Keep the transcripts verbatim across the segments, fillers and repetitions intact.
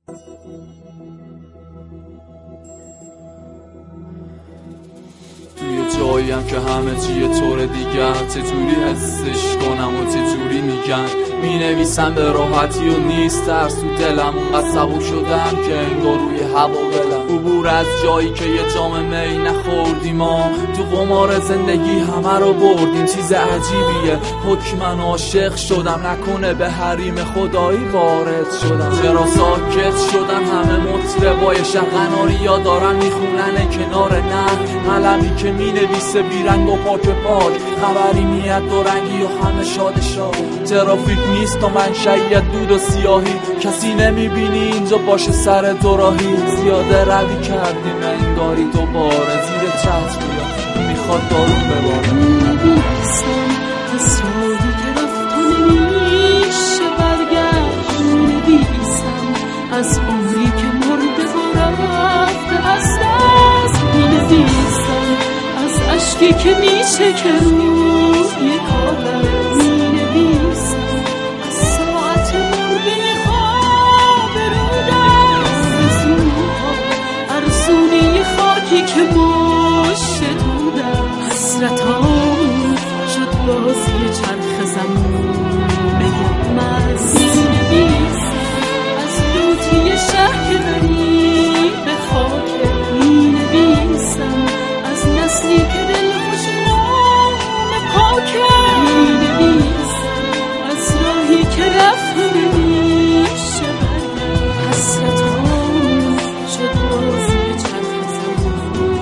توی جاییم که همه چی یه طور دیگر، چجوری حسش کنم و چجوری میگن. می نویسم به راحتی و نیست ترس تو دلم، اونقدر سبک شدم که انگار روی هوا بلم. عبور از جایی که یه جام می نخوردیم ما، تو قمار زندگی همه رو بردیم. چیز عجیبیه حکمن عاشق شدم، نکنه به حریم خدایی وارد شدم. چرا ساکت شدن همه مطربای شهر، قناریا دارن میخونن کنار نهر. قلمی که می نویسه بیرنگ و پاک پاک، خبری نیت دو رنگی و همه شاد شاد. ترافیک نیست و منشأ دود و سیاهی، کسی نمیبینی اینجا باشه سر دوراهی. زیاده روی کردیم انگاری دوباره زیر چتر بیاد میخواد دارون بباره. نویسم اسراری که رفت و نمیشه برگشت. نویسم از عمری که مرده و رفته از دست. نویسم از عشقی که میشه که روی کاغذ. نویسم از ساعت مرده خواب رودم. رزوها ارزونی خاکی که باشه دودم. حسرتام شد بازی چرخ زمون به یک مزی. نویسم از لوتی شهر که داری به خاک. نویسم از نسلی که دل خوش نام پاکه. نویسم از راهی که رفت و نمیشه برگشت. حسرتام شد بازی چرخ زمون.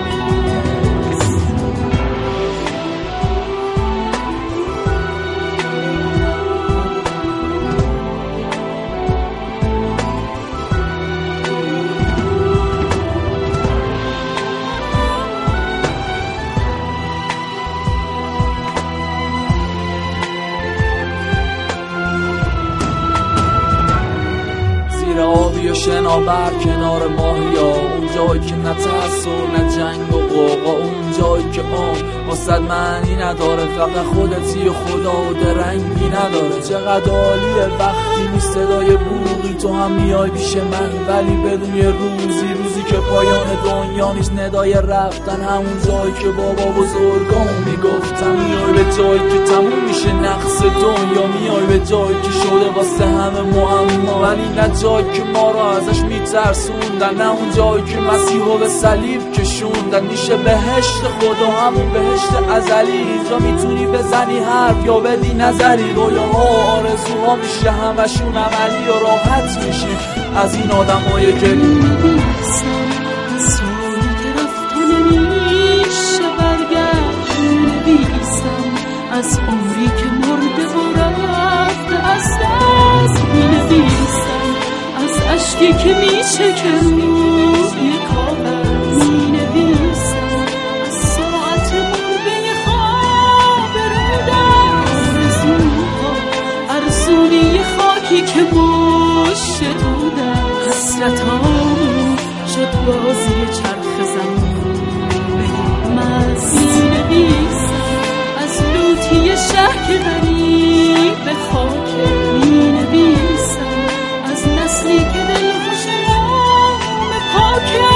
آبی و شناور کنار ماهیا، اون جایی که نه ترس و نه جنگ و قوقا. اون جایی که آن واسد معنی نداره، فقط خودتی و خدا و درنگی نداره. چقدر عالیه وقتی می صدای بوقی تو هم میای پیش من، ولی بدون یه روزی روزی که پایان دنیا نیست. ندای رفتن همون جایی که بابا بزرگامون میگفتن. میای به جایی که تموم میشه نقص دنیا، میای به جایی که شده واسه همه معما، ولی نه جایی که ما رو ازش میترسوندن، نه اون جایی که مسیحو به صلیب کشوندن. میشه بهشت خدا همون بهشت ازلی، اینجا میتونی بزنی حرف یا بدی نظری. رویاها و آرزوها میشه همشون عملی و راحت میشی از این آدمای گلی. نویسم اسراری که رفت و نمیشه برگشت. نویسم از عمری که مرده و رفته از دست. نویسم از عشقی که میشه که روی کاغذ. نویسم از ساعت مرده خواب رودم. رزوها ارزونی خاکی که باشه دودم. حسرتام شد بازی چرخ زمون به یک مزی. نویسم از لوتی شهر که غریب به خاک. نویسم از نسلی که دل خوش نام پاکه.